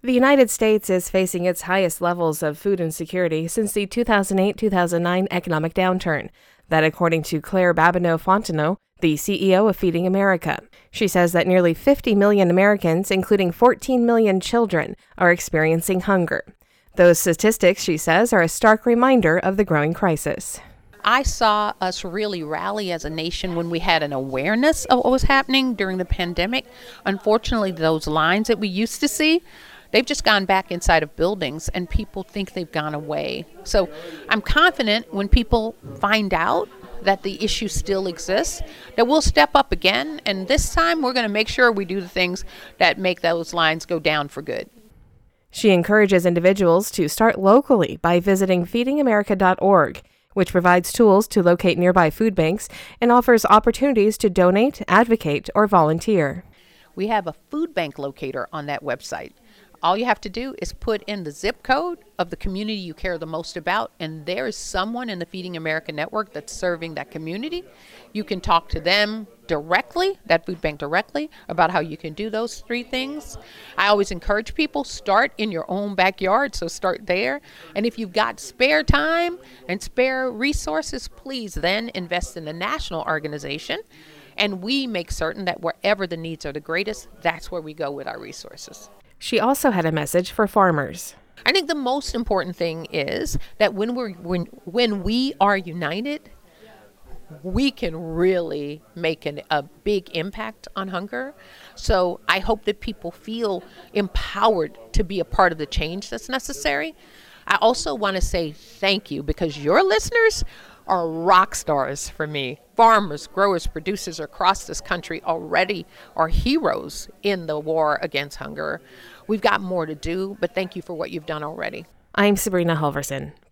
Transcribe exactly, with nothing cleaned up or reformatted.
The United States is facing its highest levels of food insecurity since the two thousand eight two thousand nine economic downturn. That according to Claire Babineau-Fontenot, the C E O of Feeding America. She says that nearly fifty million Americans, including fourteen million children, are experiencing hunger. Those statistics, she says, are a stark reminder of the growing crisis. I saw us really rally as a nation when we had an awareness of what was happening during the pandemic. Unfortunately, those lines that we used to see, they've just gone back inside of buildings and people think they've gone away. So I'm confident when people find out that the issue still exists, that we'll step up again. And this time we're going to make sure we do the things that make those lines go down for good. She encourages individuals to start locally by visiting feeding america dot org, which provides tools to locate nearby food banks and offers opportunities to donate, advocate, or volunteer. We have a food bank locator on that website. All you have to do is put in the zip code of the community you care the most about, and there is someone in the Feeding America network that's serving that community. You can talk to them directly, that food bank directly, about how you can do those three things. I always encourage people, start in your own backyard, so start there. And if you've got spare time and spare resources, please then invest in the national organization. And we make certain that wherever the needs are the greatest, that's where we go with our resources. She also had a message for farmers. I think the most important thing is that when we're when when we are united, we can really make an, a big impact on hunger. So I hope that people feel empowered to be a part of the change that's necessary. I also want to say thank you because your listeners are rock stars for me. Farmers, growers, producers across this country already are heroes in the war against hunger. We've got more to do, but thank you for what you've done already. I'm Sabrina Halverson.